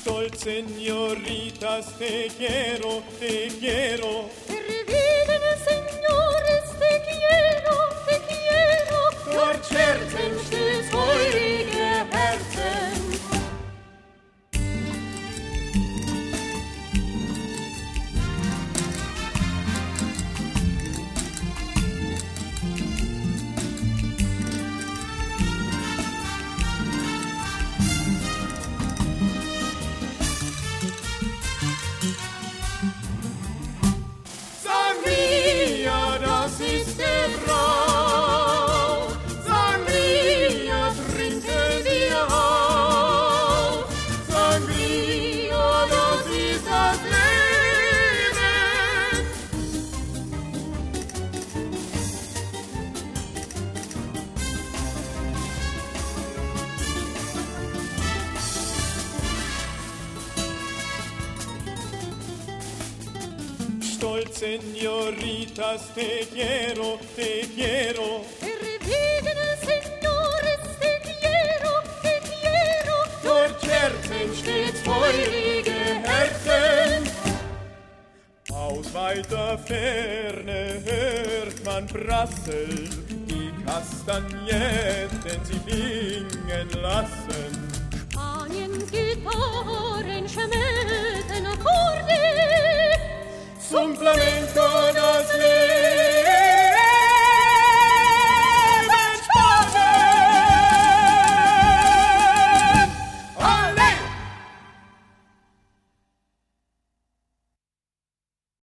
Stolz, señoritas, te quiero, te quiero. Verwegene Señores, te quiero, te quiero. Dort scherzen stets feurige Herzen. Sangria, das ist der Brauch. Sangria, trinken wir auch. Sangria, das ist das Leben. Stolz, señoritas, te quiero, te quiero. Verwegene Señores, te quiero, te quiero. Dort scherzen stets feurige Herzen. Aus weiter Ferne hört man prasseln, die Kastagnetten sie klingen lassen. Spaniens Gitarren